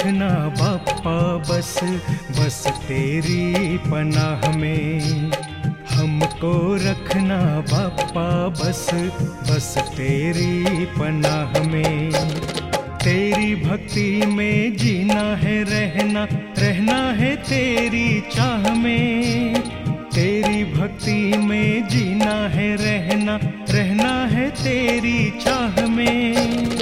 रखना बाप्पा बस बस तेरी पनाह में। हमको रखना बाप्पा बस बस तेरी पनाह में। तेरी भक्ति में जीना है रहना, रहना है तेरी चाह में। तेरी भक्ति में जीना है रहना, रहना है तेरी चाह में।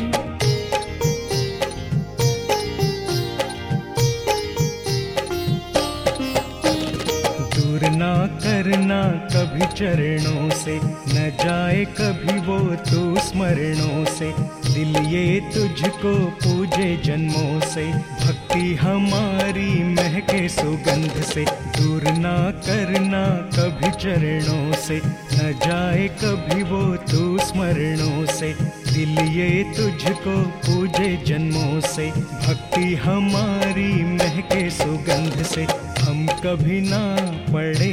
दूर ना करना कभी चरणों से, न जाए कभी वो तू स्मरणों से। दिल ये तुझको पूजे जन्मों से, भक्ति हमारी महके सुगंध से। दूर ना करना कभी चरणों से, न जाए कभी वो तू स्मरणों से। दिल ये तुझको पूजे जन्मों से, भक्ति हमारी महके सुगंध से। हम कभी ना पड़े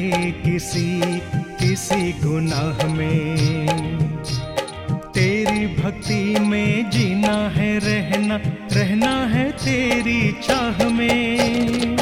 किसी गुनाह में। तेरी भक्ति में जीना है रहना, रहना है तेरी चाह में।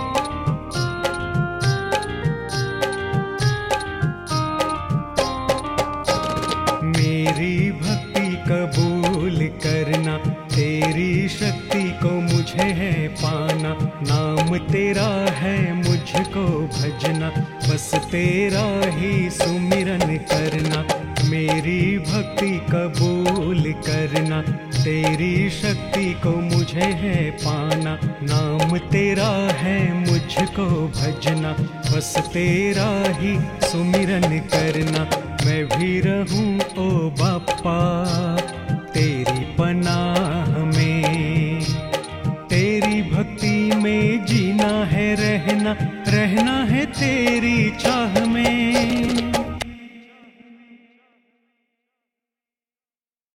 मेरी भक्ति कबूल करना, तेरी शक्ति को मुझे है पाना। नाम तेरा है मुझको भजना, बस तेरा ही सुमिरन करना। मेरी भक्ति कबूल करना, तेरी शक्ति को मुझे है पाना। नाम तेरा है मुझको भजना, बस तेरा ही सुमिरन करना। मैं भी रहूं ओ बाप्पा तेरी पनाह में। तेरी भक्ति में जीना है रहना, रहना है तेरी चाह में।